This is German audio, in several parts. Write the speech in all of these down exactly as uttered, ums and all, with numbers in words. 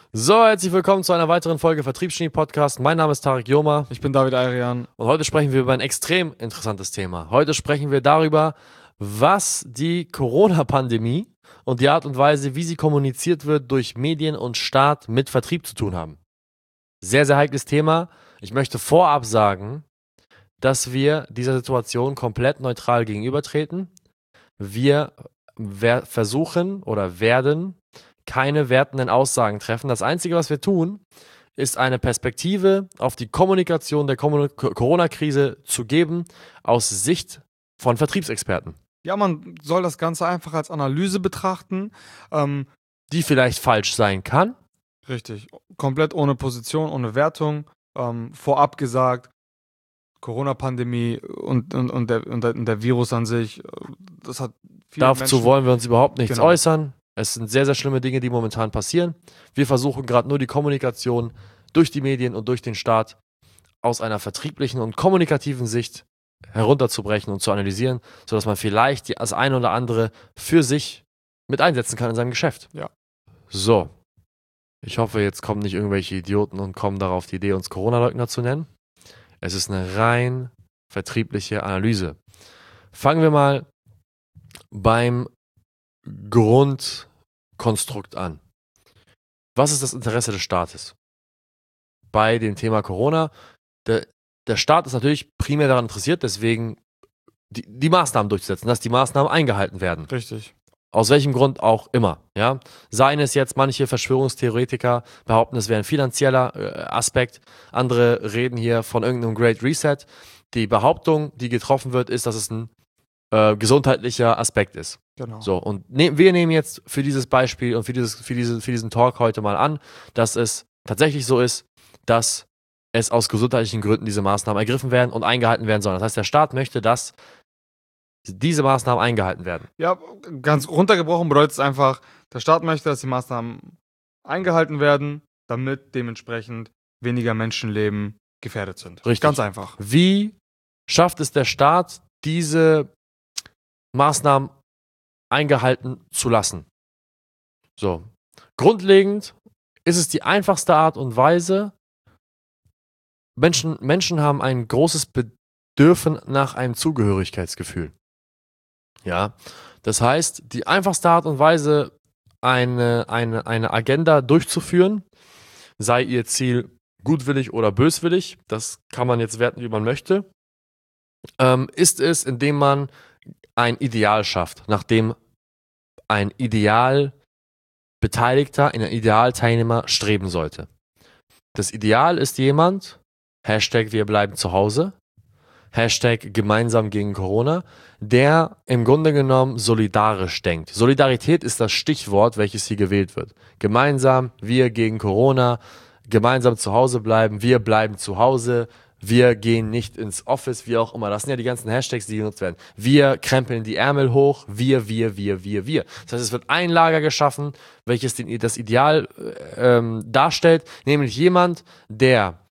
So, herzlich willkommen zu einer weiteren Folge Vertriebsgenie-Podcast. Mein Name ist Tarek Joma. Ich bin David Ayrian. Und heute sprechen wir über ein extrem interessantes Thema. Heute sprechen wir darüber, was die Corona-Pandemie und die Art und Weise, wie sie kommuniziert wird, durch Medien und Staat mit Vertrieb zu tun haben. Sehr, sehr heikles Thema. Ich möchte vorab sagen, dass wir dieser Situation komplett neutral gegenübertreten. Wir wer- versuchen oder werden keine wertenden Aussagen treffen. Das Einzige, was wir tun, ist eine Perspektive auf die Kommunikation der Kommun- Corona-Krise zu geben aus Sicht von Vertriebsexperten, Ja, man soll das Ganze einfach als Analyse betrachten. Ähm, die vielleicht falsch sein kann. richtig. Komplett ohne Position, ohne Wertung. Ähm, vorab gesagt, Corona-Pandemie und, und, und, der, und, der, und der Virus an sich, äh, das hat viele Dazu Menschen... wollen wir uns überhaupt nichts Genau. äußern. Es sind sehr, sehr schlimme Dinge, die momentan passieren. Wir versuchen gerade nur die Kommunikation durch die Medien und durch den Staat aus einer vertrieblichen und kommunikativen Sicht herunterzubrechen und zu analysieren, sodass man vielleicht die- das eine oder andere für sich mit einsetzen kann in seinem Geschäft. Ja. So. Ich hoffe, jetzt kommen nicht irgendwelche Idioten und kommen darauf die Idee, uns Corona-Leugner zu nennen. Es ist eine rein vertriebliche Analyse. Fangen wir mal beim Grundkonstrukt an. Was ist das Interesse des Staates bei dem Thema Corona? Der, der Staat ist natürlich primär daran interessiert, deswegen die, die Maßnahmen durchzusetzen, dass die Maßnahmen eingehalten werden. Richtig. Aus welchem Grund auch immer. Ja? Seien es jetzt manche Verschwörungstheoretiker behaupten, es wäre ein finanzieller äh, Aspekt. Andere reden hier von irgendeinem Great Reset. Die Behauptung, die getroffen wird, ist, dass es ein äh, gesundheitlicher Aspekt ist. Genau. So, und ne, wir nehmen jetzt für dieses Beispiel und für, dieses, für, diese, für diesen Talk heute mal an, dass es tatsächlich so ist, dass es aus gesundheitlichen Gründen diese Maßnahmen ergriffen werden und eingehalten werden sollen. Das heißt, der Staat möchte, dass diese Maßnahmen eingehalten werden. Ja, ganz runtergebrochen bedeutet es einfach, der Staat möchte, dass die Maßnahmen eingehalten werden, damit dementsprechend weniger Menschenleben gefährdet sind. Richtig. Ganz einfach. Wie schafft es der Staat, diese Maßnahmen eingehalten zu lassen? So. Grundlegend ist es die einfachste Art und Weise. Menschen, Menschen haben ein großes Bedürfen nach einem Zugehörigkeitsgefühl. Ja, das heißt, die einfachste Art und Weise, eine, eine, eine Agenda durchzuführen, sei ihr Ziel gutwillig oder böswillig, das kann man jetzt werten, wie man möchte, ähm, ist es, indem man ein Ideal schafft, nachdem ein Idealbeteiligter, ein Idealteilnehmer streben sollte. Das Ideal ist jemand, Hashtag wir bleiben zu Hause, Hashtag gemeinsam gegen Corona, der im Grunde genommen solidarisch denkt. Solidarität ist das Stichwort, welches hier gewählt wird. Gemeinsam, wir gegen Corona, gemeinsam zu Hause bleiben, wir bleiben zu Hause, wir gehen nicht ins Office, wie auch immer. Das sind ja die ganzen Hashtags, die genutzt werden. Wir krempeln die Ärmel hoch, wir, wir, wir, wir, wir. Das heißt, es wird ein Lager geschaffen, welches den, das Ideal ähm, darstellt, nämlich jemand, der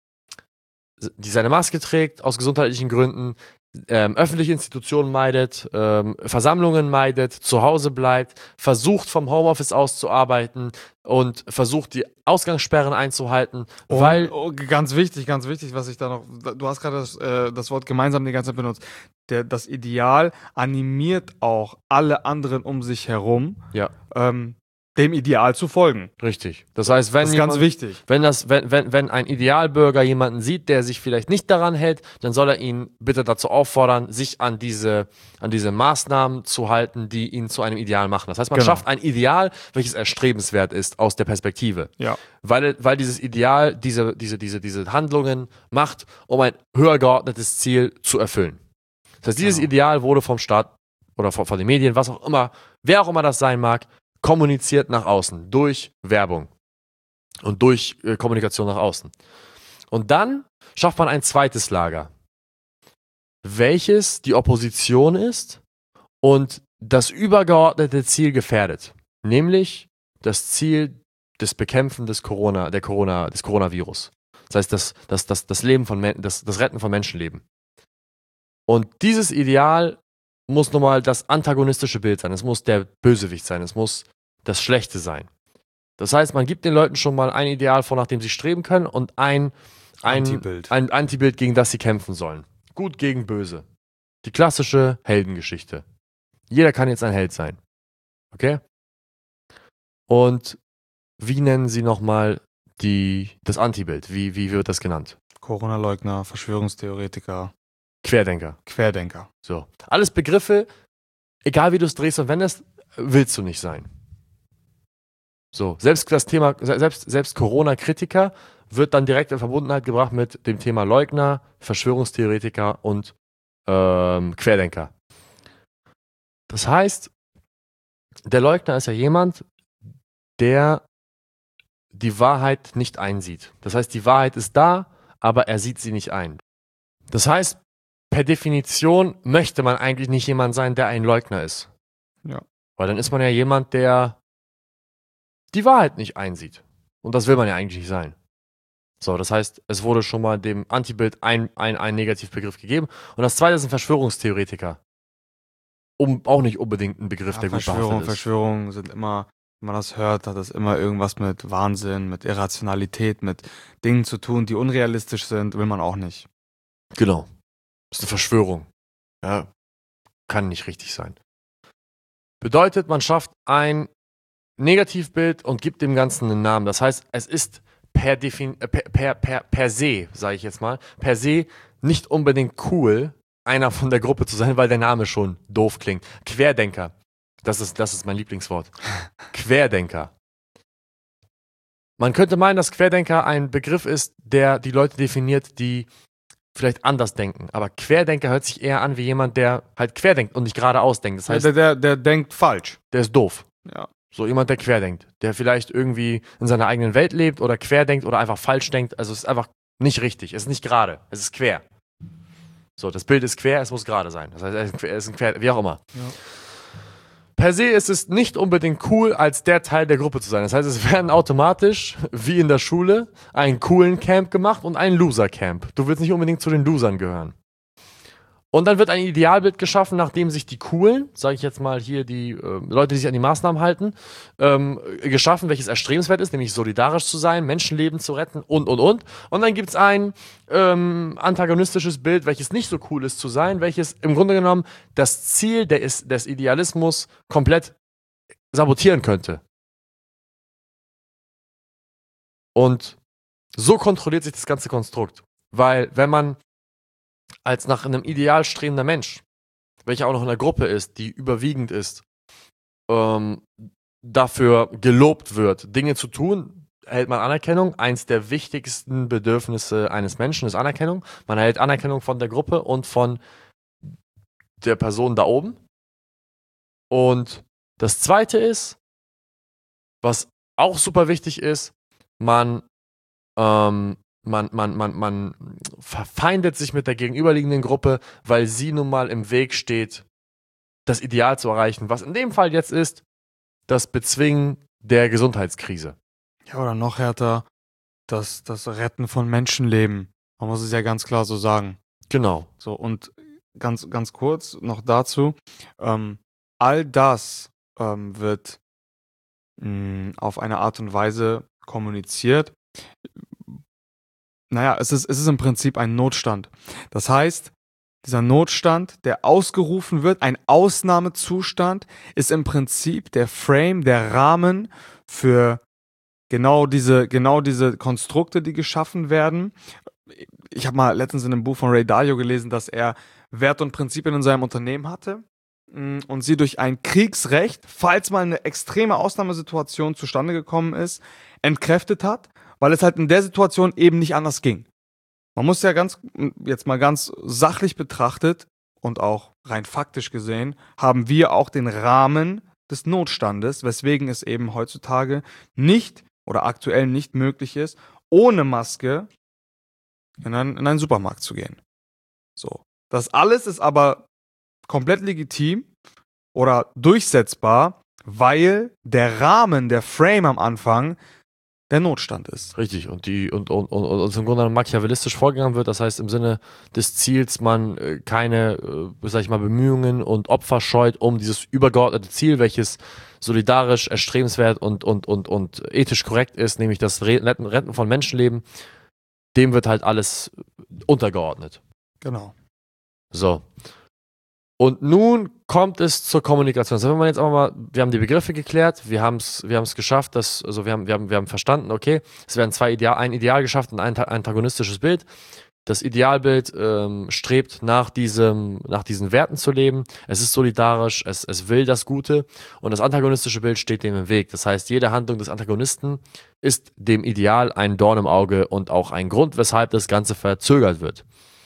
die seine Maske trägt, aus gesundheitlichen Gründen, ähm, öffentliche Institutionen meidet, ähm, Versammlungen meidet, zu Hause bleibt, versucht vom Homeoffice aus zu arbeiten und versucht die Ausgangssperren einzuhalten, Und, weil... oh, ganz wichtig, ganz wichtig, was ich da noch, du hast gerade das, äh, das Wort gemeinsam die ganze Zeit benutzt. Der, das Ideal animiert auch alle anderen um sich herum, Ja, ähm, dem Ideal zu folgen. richtig. Das heißt, wenn Das ist jemand, ganz wichtig. wenn, das, wenn, wenn, wenn ein Idealbürger jemanden sieht, der sich vielleicht nicht daran hält, dann soll er ihn bitte dazu auffordern, sich an diese, an diese Maßnahmen zu halten, die ihn zu einem Ideal machen. Das heißt, man Genau. schafft ein Ideal, welches erstrebenswert ist aus der Perspektive. Ja. Weil, weil dieses Ideal diese, diese, diese, diese Handlungen macht, um ein höher geordnetes Ziel zu erfüllen. Das heißt, dieses Genau. Ideal wurde vom Staat oder von, von den Medien, was auch immer, wer auch immer das sein mag, kommuniziert nach außen, durch Werbung und durch äh, Kommunikation nach außen. Und dann schafft man ein zweites Lager, welches die Opposition ist und das übergeordnete Ziel gefährdet, nämlich das Ziel des Bekämpfen des Corona, der Corona, des Coronavirus. Das heißt, das, das, das, das Leben von Men- das, das Retten von Menschenleben. Und dieses Ideal muss nun mal das antagonistische Bild sein. Es muss der Bösewicht sein. Es muss das Schlechte sein. Das heißt, man gibt den Leuten schon mal ein Ideal vor, nach dem sie streben können und ein, ein Antibild. ein Antibild, gegen das sie kämpfen sollen. Gut gegen böse. Die klassische Heldengeschichte. Jeder kann jetzt ein Held sein. Okay? Und wie nennen sie nochmal die, das Antibild? Wie, wie wird das genannt? Corona-Leugner, Verschwörungstheoretiker, Querdenker. Querdenker. So. Alles Begriffe, egal wie du es drehst und wendest, willst du nicht sein. So. Selbst das Thema, selbst, selbst Corona-Kritiker wird dann direkt in Verbundenheit gebracht mit dem Thema Leugner, Verschwörungstheoretiker und ähm, Querdenker. Das heißt, der Leugner ist ja jemand, der die Wahrheit nicht einsieht. Das heißt, die Wahrheit ist da, aber er sieht sie nicht ein. Das heißt, per Definition möchte man eigentlich nicht jemand sein, der ein Leugner ist. Ja. Weil dann ist man ja jemand, der die Wahrheit nicht einsieht. Und das will man ja eigentlich nicht sein. So, das heißt, es wurde schon mal dem Antibild ein, ein, ein Negativbegriff gegeben. Und das zweite sind Verschwörungstheoretiker. Um, auch nicht unbedingt ein Begriff, Ja, der gut Verschwörung, behaftet ist. Verschwörungen sind immer, wenn man das hört, hat das immer irgendwas mit Wahnsinn, mit Irrationalität, mit Dingen zu tun, die unrealistisch sind, will man auch nicht. Genau. Das ist eine Verschwörung. Ja, kann nicht richtig sein. Bedeutet, man schafft ein Negativbild und gibt dem Ganzen einen Namen. Das heißt, es ist per, Defin- äh, per, per, per, per se, sage ich jetzt mal, per se nicht unbedingt cool, einer von der Gruppe zu sein, weil der Name schon doof klingt. Querdenker. Das ist, das ist mein Lieblingswort. Querdenker. Man könnte meinen, dass Querdenker ein Begriff ist, der die Leute definiert, die vielleicht anders denken. Aber Querdenker hört sich eher an wie jemand, der halt querdenkt und nicht geradeaus denkt. Das heißt, der, der, der denkt falsch. der ist doof. Ja. So jemand, der querdenkt. Der vielleicht irgendwie in seiner eigenen Welt lebt oder querdenkt oder einfach falsch denkt. Also es ist einfach nicht richtig. Es ist nicht gerade. Es ist quer. So, das Bild ist quer, es muss gerade sein. Das heißt, es ist quer, es ist quer wie auch immer. Ja. Per se ist es nicht unbedingt cool, als der Teil der Gruppe zu sein. Das heißt, es werden automatisch, wie in der Schule, einen coolen Camp gemacht und einen Loser-Camp. Du willst nicht unbedingt zu den Losern gehören. Und dann wird ein Idealbild geschaffen, nachdem sich die Coolen, sage ich jetzt mal hier die äh, Leute, die sich an die Maßnahmen halten, ähm, geschaffen, welches erstrebenswert ist, nämlich solidarisch zu sein, Menschenleben zu retten und, und, und. Und dann gibt es ein ähm, antagonistisches Bild, welches nicht so cool ist zu sein, welches im Grunde genommen das Ziel des, des Idealismus komplett sabotieren könnte. Und so kontrolliert sich das ganze Konstrukt. Weil wenn man als nach einem Ideal strebender Mensch, welcher auch noch in der Gruppe ist, die überwiegend ist, ähm, dafür gelobt wird, Dinge zu tun, erhält man Anerkennung. Eins der wichtigsten Bedürfnisse eines Menschen ist Anerkennung. Man erhält Anerkennung von der Gruppe und von der Person da oben. Und das Zweite ist, was auch super wichtig ist, man ähm, Man, man, man, man verfeindet sich mit der gegenüberliegenden Gruppe, weil sie nun mal im Weg steht, das Ideal zu erreichen. Was in dem Fall jetzt ist, das Bezwingen der Gesundheitskrise. Ja, oder noch härter, das, das Retten von Menschenleben. Man muss es ja ganz klar so sagen. Genau. So, und ganz, ganz kurz noch dazu. Ähm, all das ähm, wird mh, auf eine Art und Weise kommuniziert. Naja, es ist, es ist im Prinzip ein Notstand. Das heißt, dieser Notstand, der ausgerufen wird, ein Ausnahmezustand, ist im Prinzip der Frame, der Rahmen für genau diese, genau diese Konstrukte, die geschaffen werden. Ich habe mal letztens in einem Buch von Ray Dalio gelesen, dass er Werte und Prinzipien in seinem Unternehmen hatte und sie durch ein Kriegsrecht, falls mal eine extreme Ausnahmesituation zustande gekommen ist, entkräftet hat, weil es halt in der Situation eben nicht anders ging. Man muss ja ganz, jetzt mal ganz sachlich betrachtet und auch rein faktisch gesehen, haben wir auch den Rahmen des Notstandes, weswegen es eben heutzutage nicht oder aktuell nicht möglich ist, ohne Maske in einen, in einen Supermarkt zu gehen. So. Das alles ist aber komplett legitim oder durchsetzbar, weil der Rahmen, der Frame am Anfang der Notstand ist. Richtig, und die und, und, und, und im Grunde genommen machiavellistisch vorgegangen wird, das heißt im Sinne des Ziels, man äh, keine, äh, sag ich mal, Bemühungen und Opfer scheut, um dieses übergeordnete Ziel, welches solidarisch, erstrebenswert und, und, und, und ethisch korrekt ist, nämlich das Re- Retten Retten von Menschenleben, dem wird halt alles untergeordnet. Genau. So. Und nun kommt es zur Kommunikation. Also wenn man jetzt aber mal, wir haben die Begriffe geklärt, wir haben es wir haben's geschafft, dass, also wir haben, wir haben, wir haben verstanden, okay, es werden zwei Ideal, ein Ideal geschafft und ein antagonistisches Bild. Das Idealbild ähm, strebt nach diesem, nach diesen Werten zu leben. Es ist solidarisch, es, es will das Gute und das antagonistische Bild steht dem im Weg. Das heißt, jede Handlung des Antagonisten ist dem Ideal ein Dorn im Auge und auch ein Grund, weshalb das Ganze verzögert wird.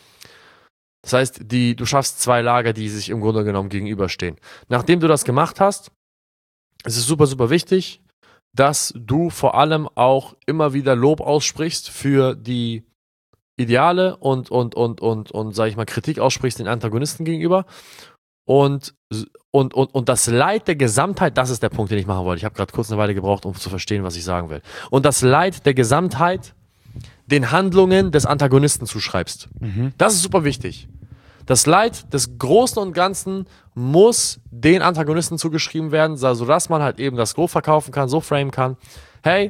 Das heißt, die, du schaffst zwei Lager, die sich im Grunde genommen gegenüberstehen. Nachdem du das gemacht hast, ist es super, super wichtig, dass du vor allem auch immer wieder Lob aussprichst für die Ideale und, und, und, und, und, sag ich mal, Kritik aussprichst den Antagonisten gegenüber. Und, und, und, und das Leid der Gesamtheit, das ist der Punkt, den ich machen wollte. Ich habe gerade kurz eine Weile gebraucht, um zu verstehen, was ich sagen will. Und das Leid der Gesamtheit den Handlungen des Antagonisten zuschreibst. Mhm. Das ist super wichtig. Das Leid des Großen und Ganzen muss den Antagonisten zugeschrieben werden, sodass man halt eben das so verkaufen kann, so framen kann. Hey,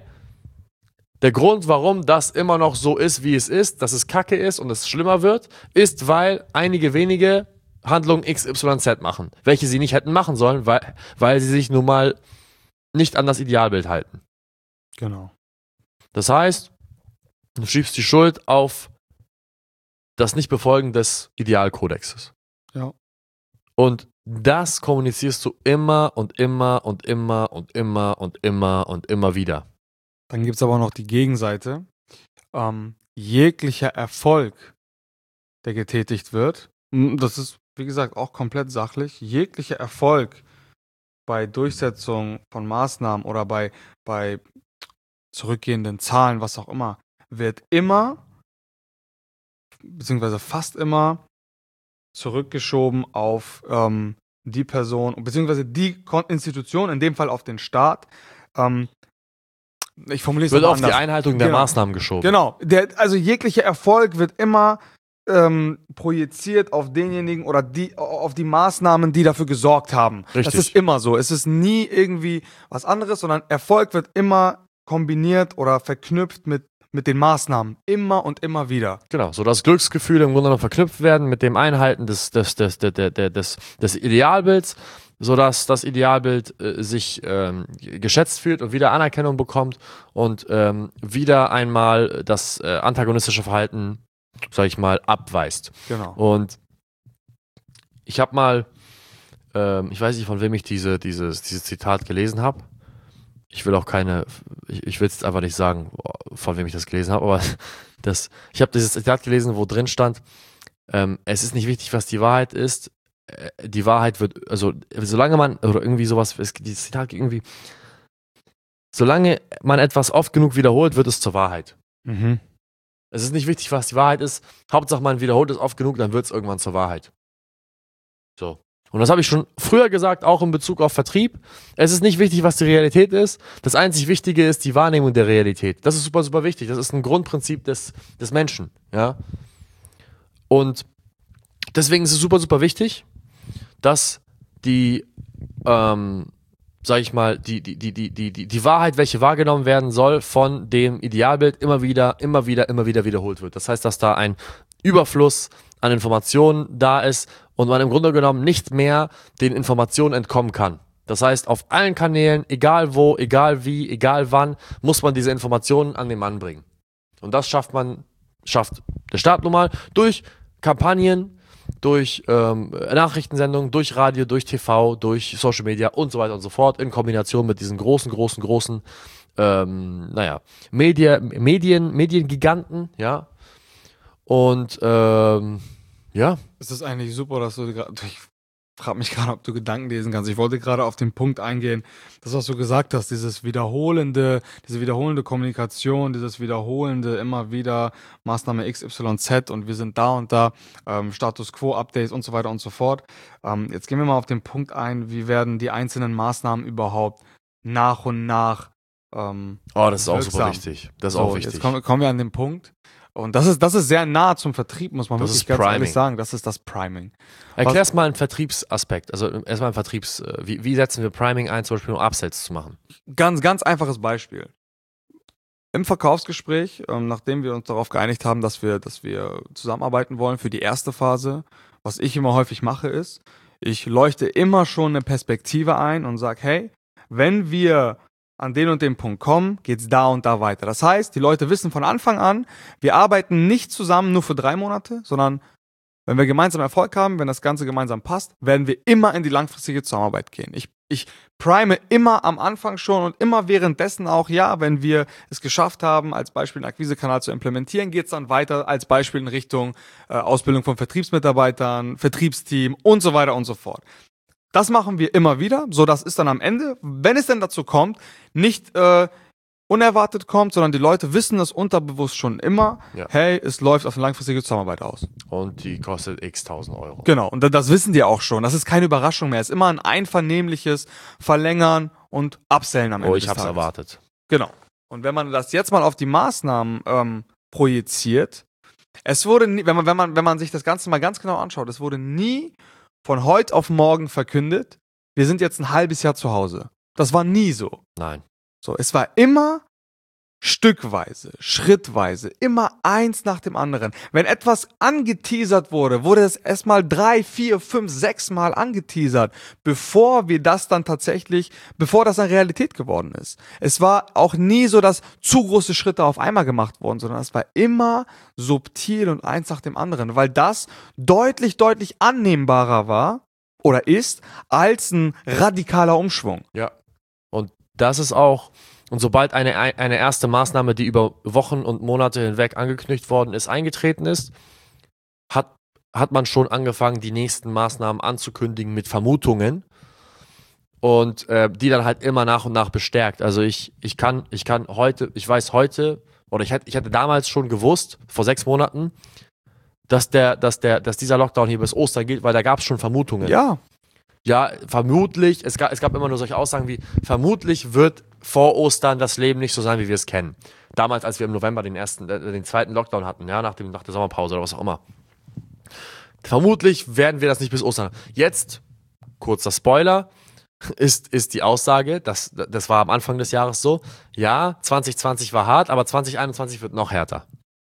der Grund, warum das immer noch so ist, wie es ist, dass es kacke ist und es schlimmer wird, ist, weil einige wenige Handlungen X Y Z machen, welche sie nicht hätten machen sollen, weil, weil sie sich nun mal nicht an das Idealbild halten. Genau. Das heißt, du schiebst die Schuld auf das Nichtbefolgen des Idealkodexes. Ja. Und das kommunizierst du immer und immer und immer und immer und immer und immer wieder. Dann gibt es aber noch die Gegenseite. Ähm, jeglicher Erfolg, der getätigt wird, das ist, wie gesagt, auch komplett sachlich, jeglicher Erfolg bei Durchsetzung von Maßnahmen oder bei, bei zurückgehenden Zahlen, was auch immer, wird immer, beziehungsweise fast immer, zurückgeschoben auf ähm, die Person, beziehungsweise die Kon- Institution, in dem Fall auf den Staat. Ähm, ich formuliere es Wird mal auf die anders. Einhaltung der Genau. Maßnahmen geschoben. Genau, der, also jeglicher Erfolg wird immer ähm, projiziert auf denjenigen oder die, auf die Maßnahmen, die dafür gesorgt haben. Richtig. Das ist immer so. Es ist nie irgendwie was anderes, sondern Erfolg wird immer kombiniert oder verknüpft mit, mit den Maßnahmen. Immer und immer wieder. Genau, so dass Glücksgefühle im Grunde noch verknüpft werden mit dem Einhalten des, des, des, des, des, des, des Idealbilds, sodass das Idealbild äh, sich ähm, geschätzt fühlt und wieder Anerkennung bekommt und ähm, wieder einmal das äh, antagonistische Verhalten, sag ich mal, abweist. Genau. Und ich habe mal, ähm, ich weiß nicht, von wem ich diese, dieses, dieses Zitat gelesen habe. Ich will auch keine, ich, ich will es einfach nicht sagen, von wem ich das gelesen habe, aber das, ich habe dieses Zitat gelesen, wo drin stand, ähm, es ist nicht wichtig, was die Wahrheit ist, äh, die Wahrheit wird, also solange man, oder irgendwie sowas, es, dieses Zitat geht irgendwie, solange man etwas oft genug wiederholt, wird es zur Wahrheit. Mhm. Es ist nicht wichtig, was die Wahrheit ist, Hauptsache man wiederholt es oft genug, dann wird es irgendwann zur Wahrheit. So. Und das habe ich schon früher gesagt, auch in Bezug auf Vertrieb. Es ist nicht wichtig, was die Realität ist. Das einzig Wichtige ist die Wahrnehmung der Realität. Das ist super, super wichtig. Das ist ein Grundprinzip des, des Menschen. Ja? Und deswegen ist es super, super wichtig, dass die, ähm, sag ich mal, die, die, die, die, die, die, die Wahrheit, welche wahrgenommen werden soll, von dem Idealbild immer wieder, immer wieder, immer wieder wiederholt wird. Das heißt, dass da ein Überfluss an Informationen da ist und man im Grunde genommen nicht mehr den Informationen entkommen kann. Das heißt, auf allen Kanälen, egal wo, egal wie, egal wann, muss man diese Informationen an den Mann bringen. Und das schafft man, schafft der Staat nun mal durch Kampagnen, durch ähm, Nachrichtensendungen, durch Radio, durch T V, durch Social Media und so weiter und so fort, in Kombination mit diesen großen, großen, großen, ähm, naja, Media, Medien, Mediengiganten, ja. Und ähm, ja. Es ist eigentlich super, dass du gerade, ich frage mich gerade, ob du Gedanken lesen kannst. Ich wollte gerade auf den Punkt eingehen, das, was du gesagt hast, dieses wiederholende, diese wiederholende Kommunikation, dieses wiederholende immer wieder Maßnahme X Y Z und wir sind da und da, ähm, Status Quo Updates und so weiter und so fort. Ähm, jetzt gehen wir mal auf den Punkt ein, wie werden die einzelnen Maßnahmen überhaupt nach und nach ähm, Oh, das ist auch wirksam. super wichtig. Das ist So, auch wichtig. Jetzt kommen, kommen wir an den Punkt. Und das ist, das ist sehr nah zum Vertrieb, muss man Das wirklich ist ganz Priming. ehrlich sagen. Das ist das Priming. Erklär's mal einen Vertriebsaspekt. Also erstmal ein Vertriebs, äh, wie, wie setzen wir Priming ein, zum Beispiel um Upsells zu machen? Ganz, ganz einfaches Beispiel. Im Verkaufsgespräch, ähm, nachdem wir uns darauf geeinigt haben, dass wir, dass wir zusammenarbeiten wollen für die erste Phase, was ich immer häufig mache, ist, ich leuchte immer schon eine Perspektive ein und sage, hey, wenn wir an den und den Punkt kommen, geht's da und da weiter. Das heißt, die Leute wissen von Anfang an, wir arbeiten nicht zusammen nur für drei Monate, sondern wenn wir gemeinsam Erfolg haben, wenn das Ganze gemeinsam passt, werden wir immer in die langfristige Zusammenarbeit gehen. Ich, ich prime immer am Anfang schon und immer währenddessen auch, ja, wenn wir es geschafft haben, als Beispiel einen Akquisekanal zu implementieren, geht's dann weiter als Beispiel in Richtung äh, Ausbildung von Vertriebsmitarbeitern, Vertriebsteam und so weiter und so fort. Das machen wir immer wieder, so dass es dann am Ende, wenn es denn dazu kommt, nicht äh, unerwartet kommt, sondern die Leute wissen das unterbewusst schon immer, Ja. hey, es läuft auf eine langfristige Zusammenarbeit aus. Und die kostet x tausend Euro. Genau, und das wissen die auch schon. Das ist keine Überraschung mehr. Es ist immer ein einvernehmliches Verlängern und Upsellen am Ende Oh, ich des hab's Tages. erwartet. Genau. Und wenn man das jetzt mal auf die Maßnahmen ähm, projiziert, es wurde nie, wenn man, wenn man, wenn man sich das Ganze mal ganz genau anschaut, es wurde nie von heute auf morgen verkündet, wir sind jetzt ein halbes Jahr zu Hause. Das war nie so. Nein. So, es war immer stückweise, schrittweise, immer eins nach dem anderen. Wenn etwas angeteasert wurde, wurde es erstmal drei, vier, fünf, sechs Mal angeteasert, bevor wir das dann tatsächlich, bevor das dann Realität geworden ist. Es war auch nie so, dass zu große Schritte auf einmal gemacht wurden, sondern es war immer subtil und eins nach dem anderen, weil das deutlich, deutlich annehmbarer war oder ist als ein radikaler Umschwung. Ja. Und das ist auch, und sobald eine, eine erste Maßnahme, die über Wochen und Monate hinweg angekündigt worden ist, eingetreten ist, hat, hat man schon angefangen, die nächsten Maßnahmen anzukündigen mit Vermutungen und äh, die dann halt immer nach und nach bestärkt. Also ich, ich kann, ich kann heute, ich weiß heute, oder ich hätte, ich hätte damals schon gewusst, vor sechs Monaten, dass der, dass der, dass dieser Lockdown hier bis Ostern gilt, weil da gab es schon Vermutungen. Ja. Ja, vermutlich, es gab, es gab immer nur solche Aussagen wie, vermutlich wird vor Ostern das Leben nicht so sein, wie wir es kennen. Damals, als wir im November den ersten, äh, den zweiten Lockdown hatten, ja, nach, dem, nach der Sommerpause oder was auch immer. Vermutlich werden wir das nicht bis Ostern. Jetzt, kurzer Spoiler, ist, ist die Aussage, das, das war am Anfang des Jahres so, ja, zwanzig zwanzig war hart, aber zwanzig einundzwanzig wird noch härter.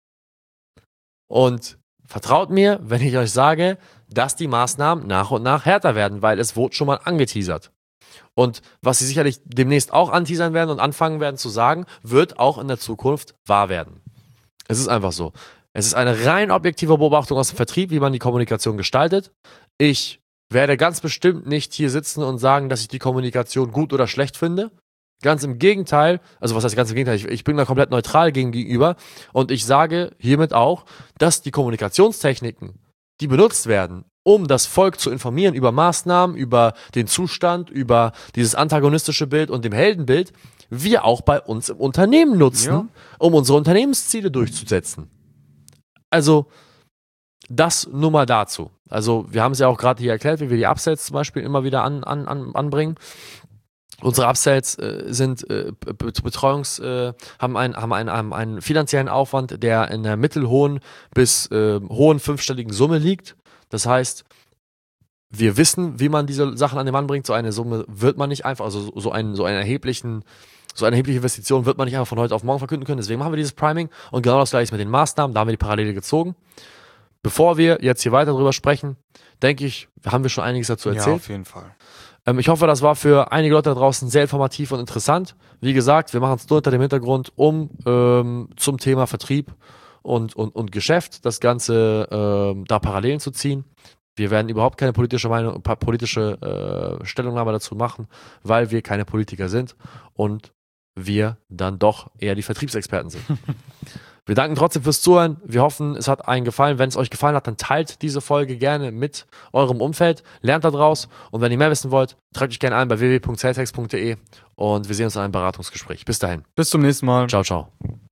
Und vertraut mir, wenn ich euch sage, dass die Maßnahmen nach und nach härter werden, weil es wurde schon mal angeteasert. Und was sie sicherlich demnächst auch anteasern werden und anfangen werden zu sagen, wird auch in der Zukunft wahr werden. Es ist einfach so. Es ist eine rein objektive Beobachtung aus dem Vertrieb, wie man die Kommunikation gestaltet. Ich werde ganz bestimmt nicht hier sitzen und sagen, dass ich die Kommunikation gut oder schlecht finde. Ganz im Gegenteil, also was heißt ganz im Gegenteil, ich, ich bin da komplett neutral gegenüber und ich sage hiermit auch, dass die Kommunikationstechniken, die benutzt werden, um das Volk zu informieren über Maßnahmen, über den Zustand, über dieses antagonistische Bild und dem Heldenbild, wir auch bei uns im Unternehmen nutzen, Ja. um unsere Unternehmensziele durchzusetzen. Also, das nur mal dazu. Also, wir haben es ja auch gerade hier erklärt, wie wir die Upsells zum Beispiel immer wieder an, an, an, anbringen. Unsere Upsells äh, sind äh, Betreuungs, äh, haben, einen, haben, einen, haben einen finanziellen Aufwand, der in der mittelhohen bis äh, hohen fünfstelligen Summe liegt. Das heißt, wir wissen, wie man diese Sachen an den Mann bringt. So eine Summe wird man nicht einfach, also so einen, so einen erheblichen, so eine erhebliche Investition wird man nicht einfach von heute auf morgen verkünden können. Deswegen machen wir dieses Priming und genau das gleiche ist mit den Maßnahmen. Da haben wir die Parallele gezogen. Bevor wir jetzt hier weiter drüber sprechen, denke ich, haben wir schon einiges dazu erzählt. Ja, auf jeden Fall. Ähm, ich hoffe, das war für einige Leute da draußen sehr informativ und interessant. Wie gesagt, wir machen es nur unter dem Hintergrund, um ähm, zum Thema Vertrieb und, und, und Geschäft das Ganze ähm, da Parallelen zu ziehen. Wir werden überhaupt keine politische Meinung, pa- politische äh, Stellungnahme dazu machen, weil wir keine Politiker sind und wir dann doch eher die Vertriebsexperten sind. Wir danken trotzdem fürs Zuhören. Wir hoffen, es hat euch gefallen. Wenn es euch gefallen hat, dann teilt diese Folge gerne mit eurem Umfeld. Lernt da draus. Und wenn ihr mehr wissen wollt, tragt euch gerne ein bei w w w punkt saletex punkt de und wir sehen uns in einem Beratungsgespräch. Bis dahin. Bis zum nächsten Mal. Ciao, ciao.